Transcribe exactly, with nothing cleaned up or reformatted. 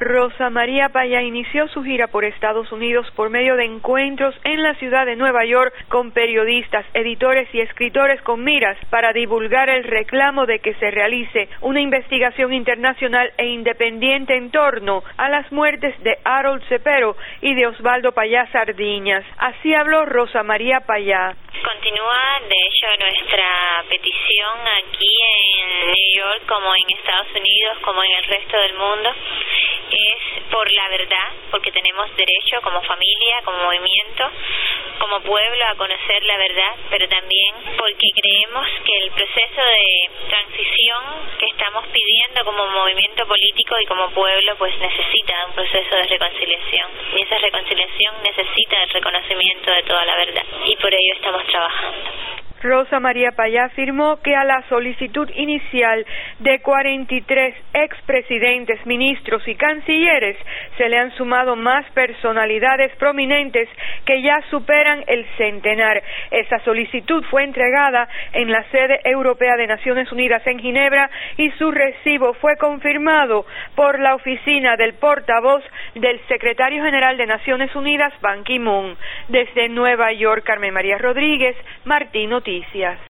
Rosa María Payá inició su gira por Estados Unidos por medio de encuentros en la ciudad de Nueva York con periodistas, editores y escritores con miras para divulgar el reclamo de que se realice una investigación internacional e independiente en torno a las muertes de Harold Cepero y de Osvaldo Payá Sardiñas. Así habló Rosa María Payá. Continúa, de hecho, nuestra petición aquí en New York, como en Estados Unidos, como en el resto del mundo, es por la verdad, porque tenemos derecho como familia, como movimiento, como pueblo a conocer la verdad, pero también porque creemos que el proceso de transición que estamos pidiendo como movimiento político y como pueblo, pues necesita un proceso de reconciliación, y esa reconciliación necesita el reconocimiento de toda la verdad, y por ello estamos trabajando. Rosa María Payá afirmó que a la solicitud inicial de cuarenta y tres expresidentes, ministros y cancilleres se le han sumado más personalidades prominentes que ya superan el centenar. Esa solicitud fue entregada en la sede europea de Naciones Unidas en Ginebra y su recibo fue confirmado por la oficina del portavoz del secretario general de Naciones Unidas, Ban Ki-moon. Desde Nueva York, Carmen María Rodríguez, Martín Noticias.